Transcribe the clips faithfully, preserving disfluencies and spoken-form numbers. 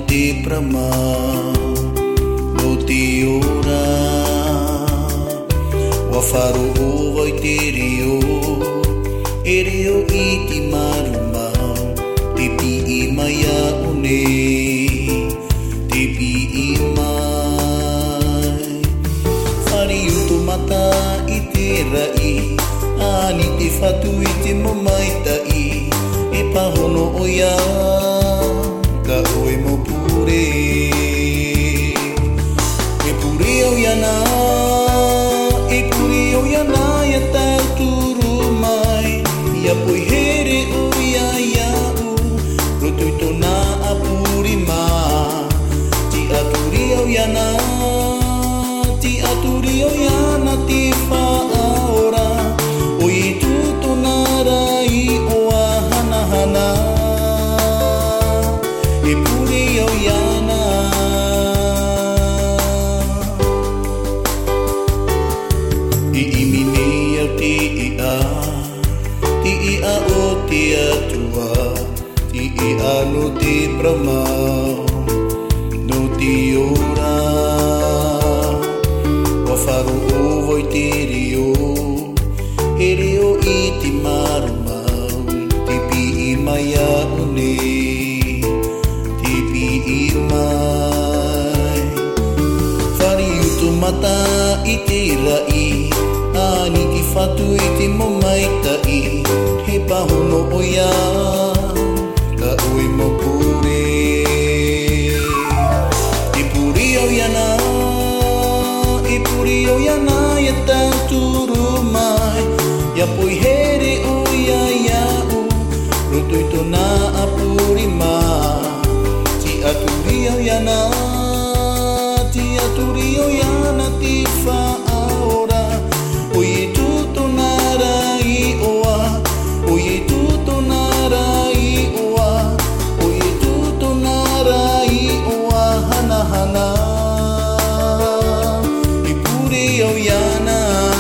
te prama no te ora wa faru o vai te rio e rio i ti maruma te pi i maya une te pi i mai fari utu mata i te rai ani te fatu i te mamaita i e pahono o ia ka oe mo pure e pure o iana e pure o iana ia tau turu mai ia poi here o ia ia u rotoi tona a puri ma ti aturi o iana ti aturi o iana ti fa ora o i tu tona rai o a hana hana e puri o iana i imini au ti i a ti i a o ti atua ti i a no te brahma no ti ora wa faru o voi te rio e rio i ti maruma ti pi i maya une mai fari utu mata i te rai ani ki fatu i te momaita i he pahono o ia ka oi mo pure i puri o iana i puri o iana ia tau turu mai ia poi here o ia ia u rotoi tona a puri mai aturi o iana ti aturi o iana ti fa ora o i tu tonara i oa o i tu tonara i oa o i tu tonara i oa hana hana i puri o iana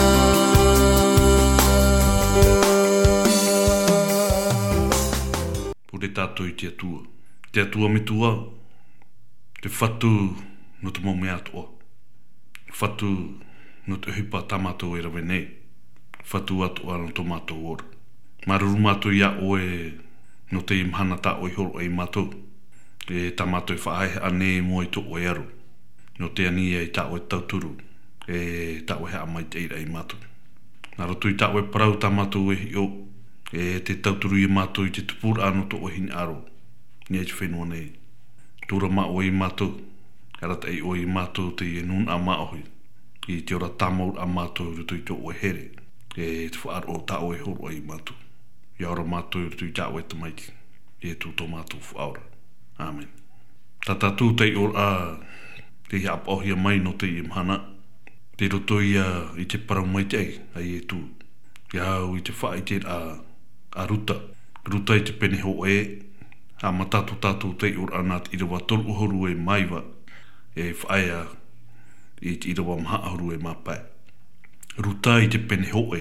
pure tato i te atua te atua me tua te whatu no te mome atoa. Whatu no te hipa tamato e rawe nei. Whatu atoa no te mato ora. Maruru mato ia oe no te imhana ta oi horo e mato. E tamato e whaahe ane mo i to oe aru. No te ania i ta oe tauturu. E ta oe hea mai te ira i mato. Naro tui ta oe parau tamato e hi o. E te tauturu i mato i te tupura ano to oe hini aro. Ni e te whenua nei. Tura ma o i mato, karata i o i mato te i nun a maohi, i te ora tamaur a mato i rutu i to o here, e te whaar o ta o e horo i mato. I aura mato i rutu i ta o e te maiti, i e tu to mato whaora. Amen. Tata tu te i ora a te hi ap ohia mai no te i mhana, te roto i a i te parau mai te ei, ai e tu. I au i te wha i te a, a ruta, ruta i te pene ho e, a matatu tatu te ur anat i rawa tolu horu e maiwa e whaia i te irawa maha horu e mapai. Ruta i te pene hoe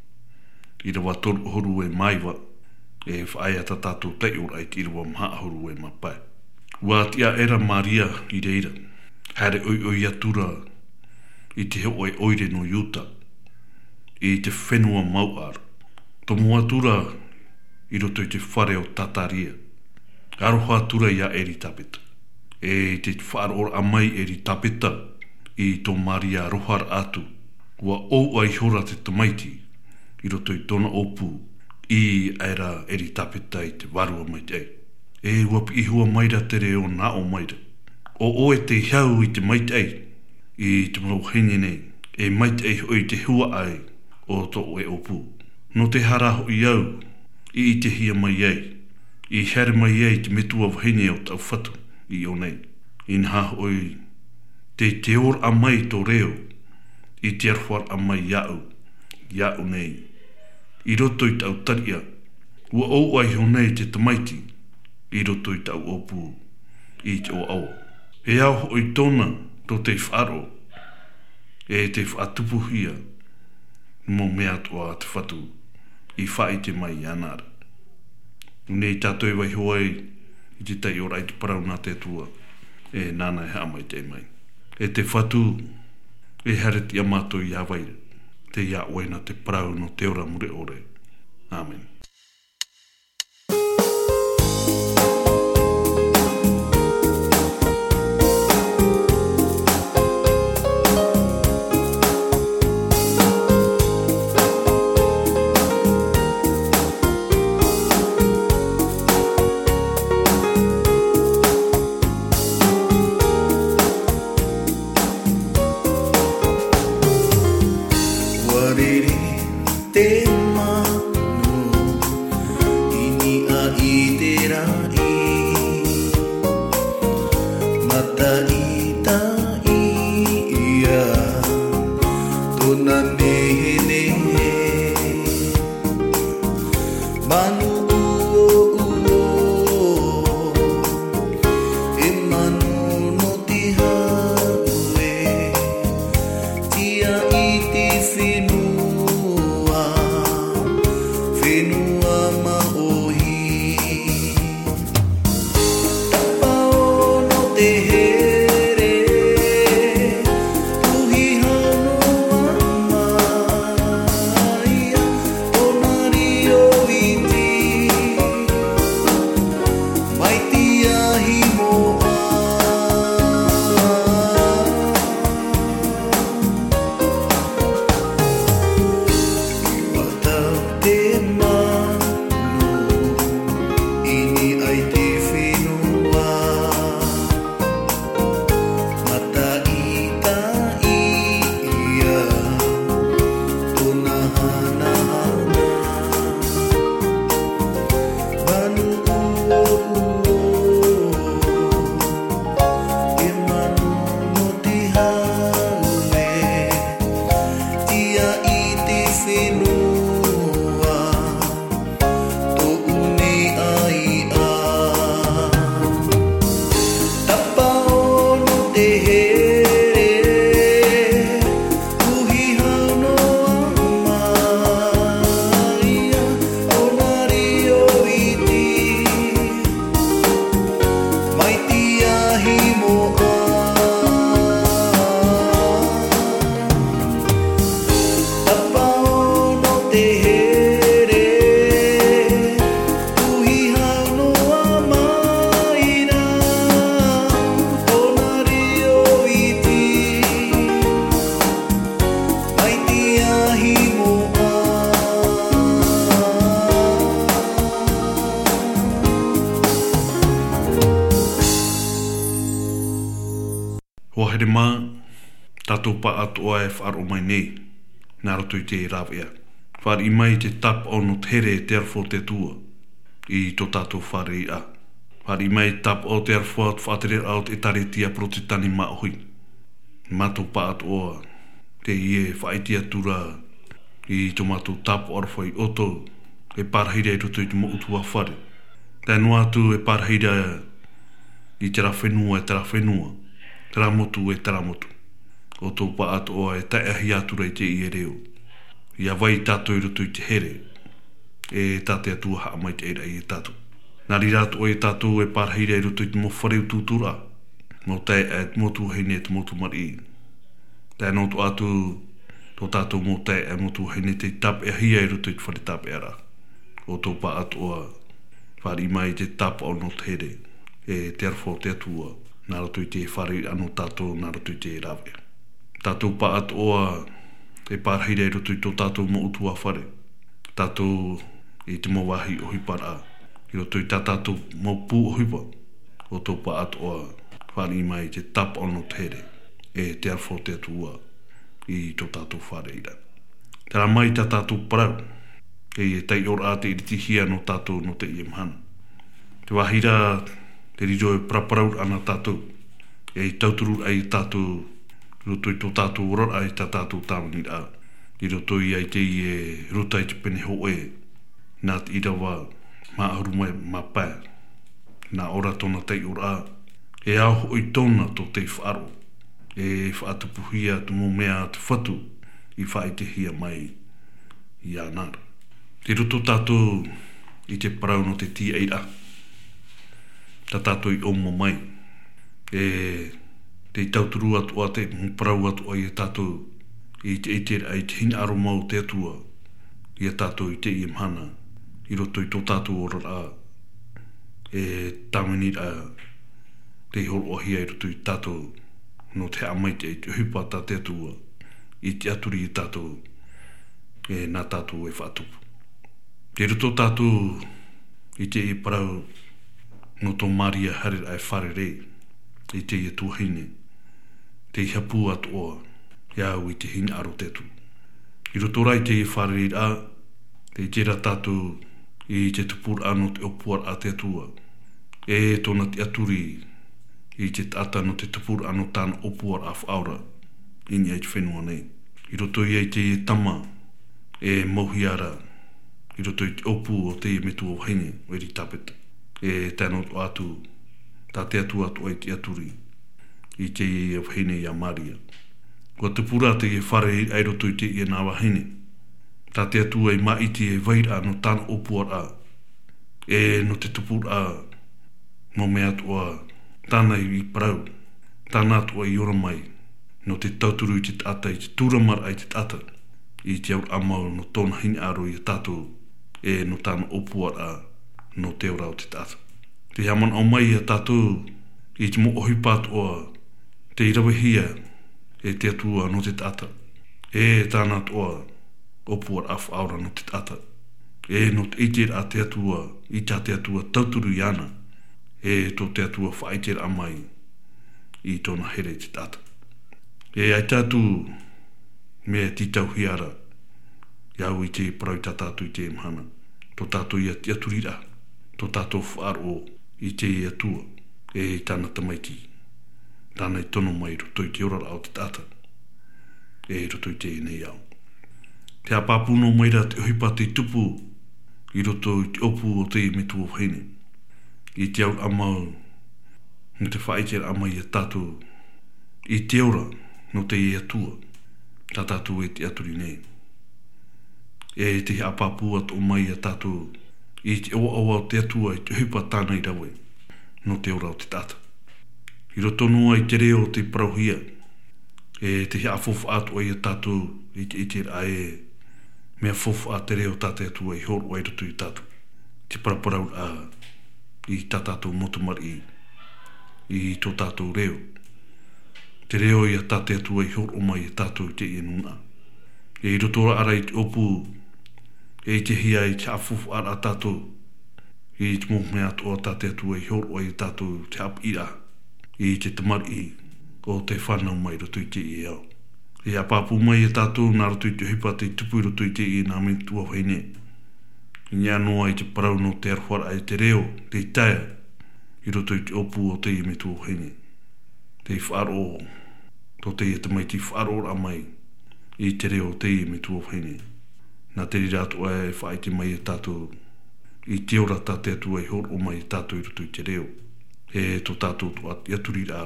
i rawa tolu horu e maiwa e whaia ta tatu te ur ai te irawa maha horu e mapai. Ua tia era Maria i reira, hare oi oi atura i te hoe oire no yuta i te whenua mauar. Tomu atura i roto i te whare o tataria. Aroha tura ia eri tapeta. E te whaaror amai eri tapeta i tō Maria rohar atu. Ua ou ai hora te tamaiti i roto i tōna opu i aera eri tapeta i te warua mai te. E wapi i hua maira tere o na o maira. O oe te hiau i te maitei i te maro hene nei. E maitei hoi te hua ai o tō oe opu. No te haraho i au i te hia mai ei. I here mai ei te metua wahine o tau whatu i o nei. In ha oi te te or a mai tō reo i te arwhar a mai iau, iau nei. I roto i tau taria, ua au ai ho nei te tamaiti i roto i tau opu i te o au. E au hoi tōna ro te wharo e te whatupuhia mo mea toa te whatu i whai te mai anara. Nei tātou i wai hoai i te tei ora i te parau nā te tua. e nana e hamai te mai. E te whatu e hareti amato i awai te ia oena te parau no te ora mure ore. Amen. Wahere mā, tātou pa atoa e whaaro mai nei, nā roto i te rawea. Whare i mai te tap o no tere e te arfo te tua, i tō tātou whare i a. Whare i mai tap o te arfo at whaatere au te tare tia pro te tani maohui. Mātou pa atoa, te ie whaitia tura, i tō mātou tap o arfo i oto, e parahira i roto i te mo utua whare. Tēnu atu e parahira i te rawhenua e te rawhenua. Taramotu e taramotu. O tō pa atoa e tae ahi atura i te i e reo. Ia vai tātou i roto i te here. E tāte atua haa mai te eira i e tātou. Nāri rātou e tātou e parahira i roto i te mo whareu tūtura. Mo tae e motu heine e te motu mari. Tae no tō atu tō tātou mo tae e motu heine te tap e ahia i roto i te whare tap e ara. O tō pa atoa whari mai te tap o no te here. E te arfo te atua. Nā roto i te whare anu tātou, nā roto i te rawe. Tātou pa atoa e parahira i roto i tō tātou mo utua whare. Tātou i te mo wahi ohi para. I roto i tā tātou mo pū ohi pa. O tō pa atoa whare mai te tap ono te here. E te arfo te atua i tō tātou whare ira. Tera mai tā tātou parau. E e tei ora te iriti hia no tātou no te i mhana. Te wahira te riro e praparau ana tātou. E i tauturu ai tātou, roto i tō tātou orora ai tā tātou tāmani rā. I roto i ai te i e rota i te pene ho e. Nā te irawa mā auru mai mā pār. Nā ora tōna tei ora. E aho i tōna tō te whaaro. E whaatupuhia tu mō mea te whatu i whae te hia mai i anara. Te roto tātou i te parau no te tia eira. Ta tātou i omo mai. E te tauturu atu a te mparau atu a i tātou i te etere ai te hina aro mau te atua i a tātou i te i mhana i roto i tō tātou ora a e tāmini a te horo o hia i roto i tātou no te amaite i te hupa tā te atua i te aturi i tātou e nā tātou e whātupu. Te roto tātou i te i parau no tō Maria harir ai wharere i te i tuahine te i hapu atoa iau i te hina aro te atu. I roto rai te i wharere a te i tera tātou i te tupur ano te opuar a te atua e tōna te aturi i te tata no te tupur ano tāna opuar a whaura i ni eit whenua nei. I roto i te i tama e mohiara i roto i te opu o te i metu o hene o eri tapeta e tēnā o atu tā te atu atu ai te aturi i te i e hene i a Maria. Kua te pura te i whare ai roto i te i e nāwa hene tā te atu ai maiti e vaira no tāna opuar a e no te tupur a mo me atu a tāna i parau tāna atu ai ora mai no te tauturu i te tata i te tūramar ai te tata i te aur amau no tōna hini aro i tātou e no tāna opuar a no te ora o te tata. Te haman au mai a tātou i te mo ohi pātua te irawahia e te atua no te tata e tāna toa opuar a whaura no te tata e no te itir a te atua i tā te atua tauturu i ana e tō te atua whaitir a mai i tōna here te tata. E ai tātou me ti tau hiara iau i te parau tā tātou i te mhana tō tātou i a te aturira tō tātou whaaro i te i atua e i tāna tamaiti tāna i tono mai roto i te ora au te tata e roto i te i nei au. Te apapuno maira te ohipa te tupu i roto i te opu o te i metu o hene i te au amau no te whaitera amai a tātou i te ora no te i atua tā tātou e te aturi nei. E te apapu atu o mai a tātou i te oa oa o te atua i te hupa tāna i rawe no te ora o te tata. I roto noa i te reo te parauhia e te hea fofu atu ai a tātou i te itir a e mea fofu a te reo tāte atua i horo ai roto i tātou. Te paraparau a i tā tātou motomari i tō tātou reo. Te reo i a tāte atua i horo mai a tātou i te ienuna. E i rotora ara i te opu e i te hia i te afufu ara a tātou i te mohme atua tāte atua i horo ai a tātou te ap ira i te tamari o te whanau mai roto i te i au. E a papu mai a tātou nā roto i te hipa te tupu roto i te i nā me tua whaine. I nia noa i te parau no te arwhara ai te reo, te i taia i roto i te opu o te i me tua whaine. Te i whaaro to te i te mai ti whaaro a mai i te reo te i me tua whaine. Nā te rirato ai e whaite mai a tātou i te ora tā te atua i horo mai i tātou i roto i te reo. E to tātou tu at iaturi rā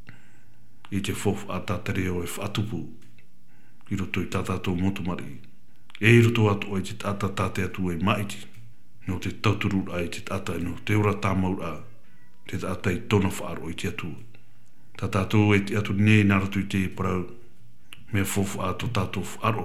i te fofu a tā te reo e whaatupu i roto i tā tātou motomari. E i roto atu ai te tata tā te atua i maiti no te tauturu ai te tata no te ora tā maura te tata i tona whaaro i te atua. Tā tātou e te atu nei nā roto i te parau mea fofu a to tātou whaaro.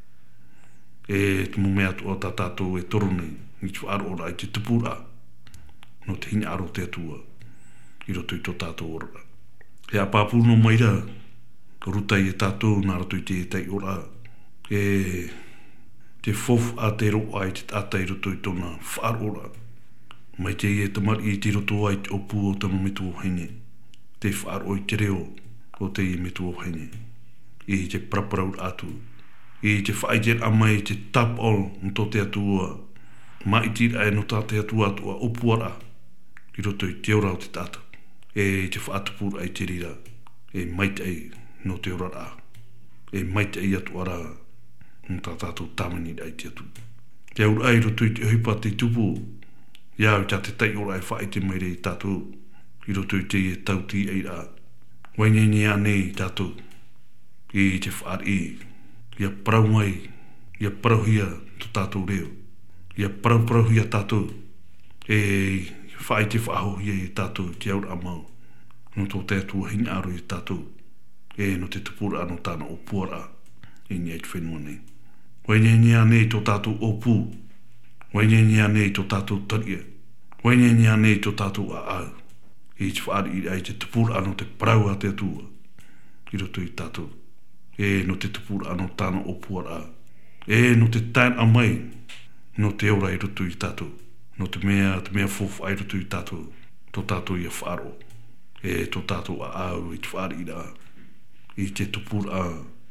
E te mume atu o tā tātou e toro nei i te whaaro ora i te tupura no te hine aro te atua i roto i tō tātou ora. He a pāpuno maira ruta i e tātou nā roto i te tei ora e te fofu a te roa ai te tata i roto i tōna whaaro ora. Mai te i e tamari i te roto ai te opu o tama metu o hene. Te whaaro i te reo o te i metu o hene. I te praparau atu. I te whaiter a mai te tap o no te atua. Mai tira e no tā te atua atua opuara. I roto i te ora o te tata. E te whaatupura ai te rira. E maite ai no te ora a. E maite ai atu ara no tā tātou tāmani ai te atu. Te aura ai roto i te hipa te tupu. Iau tā te tei ora ai whaite mai rei tātou. I roto i te i tauti ai rā. Waineni a nei tātou. I te whaari. Ia parau mai. Ia parauhia to tātou reo. Ia parau parauhia tātou. E whaite whahohia i tātou te aura amau. no tō te atua hini aru i tātou, e no te tupura anu tāna o puara, i ni eit whenua nei. Waine nia nei tō tātou o pū, waine nia nei tō tātou taria, waine nia nei tō tātou a au, i te whaari i ai te tupura anu te parau a te atua, i roto i tātou, e no te tupura anu tāna o puara, e no te tain a mai, no te ora i roto i tātou, no te mea, te mea fofu ai roto i tātou, tō tātou i a wharo, e tō tātou a au i te whaari i rā, i te tupura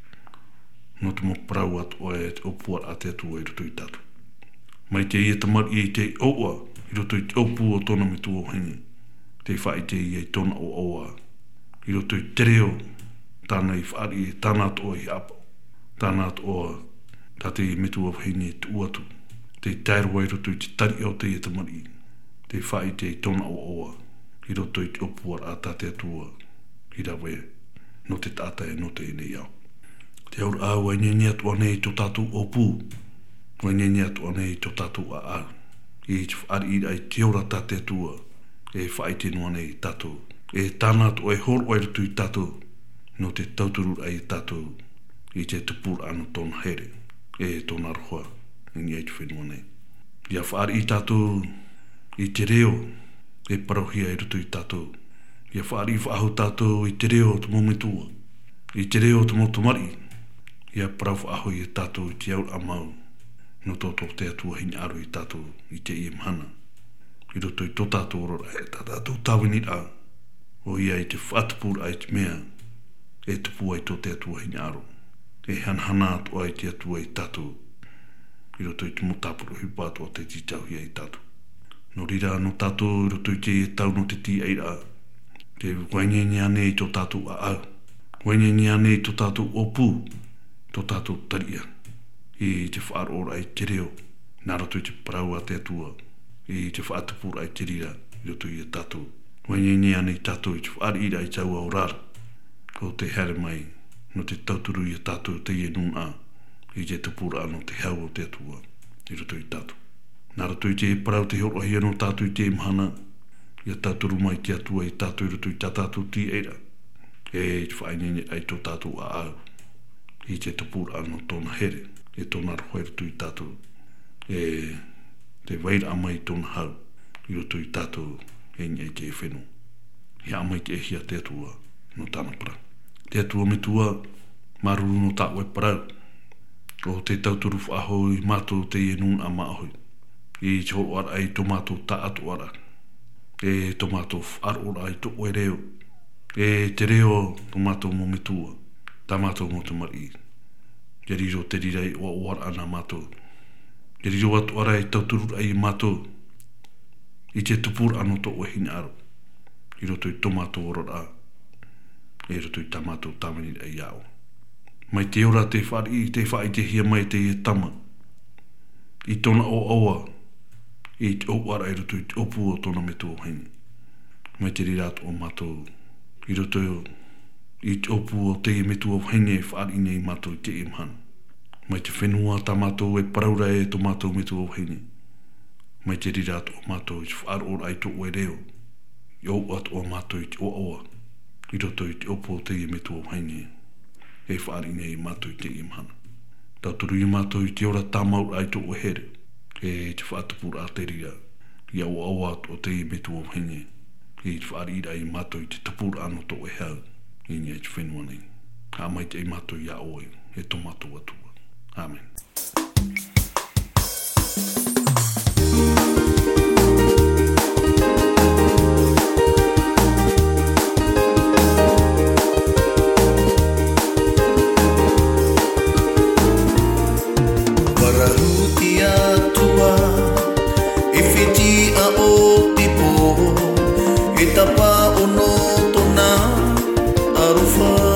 no te mo parau atu o e te opuar a te atua i roto i tātou. Mai te ia tamari i te oua, i roto i te opu o tōna me tū o hengi, te whai te ia i tōna o oua, i roto i te reo, tāna i whaari i tāna atu o i apa, tāna atu o tate i me tū o hengi te uatu, te tairua i roto i te tari o te ia tamari, te whai te i tōna o oua, i roto i te opuar a tate atua, i rawe, no te tātai e no te ine iau. Te aur a waineni atu anei tō tātou o pū, waineni atu anei tō tātou a au, i te whaari i ai te ora tate atua, e whai tenu anei tātou, e tāna atu ai hor oai rutu i tātou, no te tauturu ai tātou, i te tupur anu tōna here, e tōna rohua, i ni ai te whenua nei. Ia whaari i tātou, i te reo, e parohia i rutu i tātou, ia whaari i whaahu tātou i te reo te mometua, i te reo te motomari, ia parau whaahu i tātou i te aur amau, no tō tō te atua hini aru i tātou i te i mhana. I roto i tō tātou orora e tā tātou tāwini rā, o ia i te whaatupura ai te mea, e tupu ai tō te atua hini aru, e hanhana atu ai te atua i tātou, i roto i te motapuru hipātua te titau hia i tātou. No rira no tātou i roto i te e tau no te ti ai rā, te waineni anei tō tātou a au, waineni anei tō tātou o pū, tō tātou taria, i te whaarora ai te reo, nā roto i te parau a te atua, i te whaatupura ai te rira, i roto i a tātou. Waineni anei tātou i te whaarira ai tau au rara, ko te here mai, no te tauturu i a tātou te i nun a, i te tupura ano te hau o te atua, i roto i tātou. Nā roto i te parau te horo hi ano tātou i te mhana, i a tāturu mai te atua i tātou i roto i tā tātou ti eira, e i te whaineni ai tō tātou a au, i te tupura ano tōna here, e tōna rohoi roto i tātou, e te waira amai tōna hau, i roto i tātou, e ngai te e whenu. I amai te ehia te atua, no tāna parau. Te atua me tua, maruru no tāua e parau, o te tauturu whaaho i mātou te i nun a maahui, i te horo ara ai tō mātou tā atu ara, e tō mātou whaarora ai tō oe reo, e te reo tō mātou mo me tua, tā mātou mo te mari. Ia riro te rirei o oara ana mātou. Ia riro atu ara i tauturu ai mātou, i te tupura ano tō o hini aro, i roto i tō mātou orora, e roto i tā mātou tāmani ai au. Mai te ora te whaari, te whaai te hia mai te e tama, i tōna o aua, i te o ara i roto i te opu o tōna me tō hini. Mai te rirato o mātou, i roto i te opu o te e me tō hini e whaari nei mātou i te e mhana. Mai te whenua tā mātou e paraura e tō mātou me tō hini. Mai te rirato o mātou i te whaaro ora ai tō oe reo, i o atu o mātou i te o aua, i roto i te opu o te e me tō hini, e whaari nei mātou i te e mhana. Tauturu i mātou i te ora tā maura ai tō oe here, e te whaatupura a te rira, i au au atu o te e me tō hini, i te whaari ira i mātou i te tapura ano tō e hau, i ni e te whenua nei. Ha mai te e mātou i a oe, e tō mātou atua. Amen. Tapa ono tona arufa